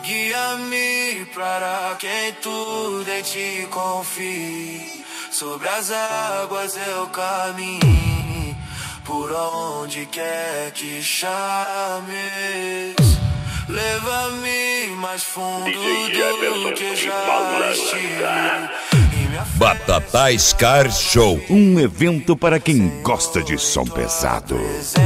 Guia-me para quem tudo em ti confie. Sobre as águas eu caminho, por onde quer que chames. Leva-me mais fundo do que já estive. Batatais Car Show, um evento para quem gosta de som pesado.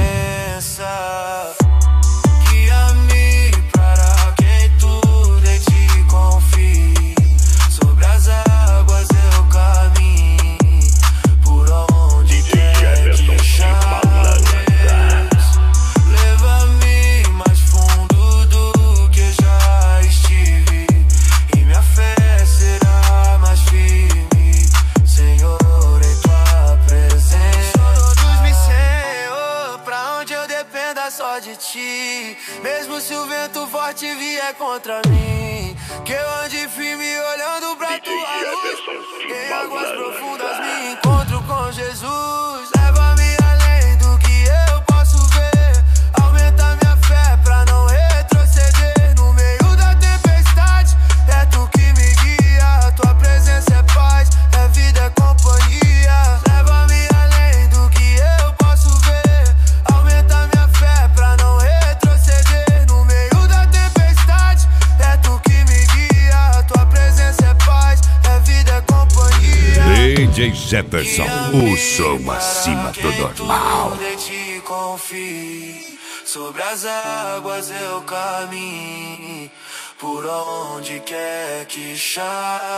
Só de ti, mesmo se o vento forte vier contra mim, que eu ande firme olhando pra tua luz. Em águas profundas me encontro com Jesus. Leva-me além do que eu posso ver, aumenta minha fé pra não retroceder. No meio da tempestade, é tu que me guia. Tua presença é paz, é vida, é companhia. Leva-me além do que eu posso ver, aumenta minha fé pra não retroceder. No meio da tempestade, é tu que me guia. Tua presença é paz, é vida, é companhia. DJ Jefferson, o som acima do normal. Em ti confie. Sobre as águas eu caminho, por onde quer que chames.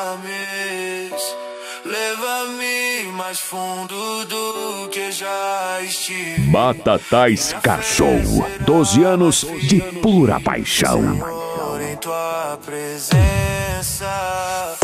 Leva-me mais fundo do que já estive. Batatais Car Show, 12 anos de pura paixão. Senhor, em tua presença.